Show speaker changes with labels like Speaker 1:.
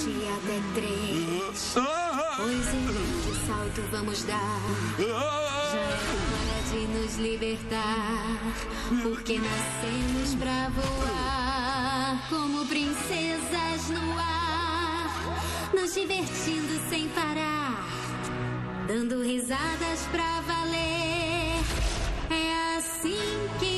Speaker 1: conte até 3. Pois um grande salto vamos dar. Já é hora de nos libertar, porque nascemos pra voar como princesas no ar, nos divertindo sem parar, dando risadas pra valer. É assim que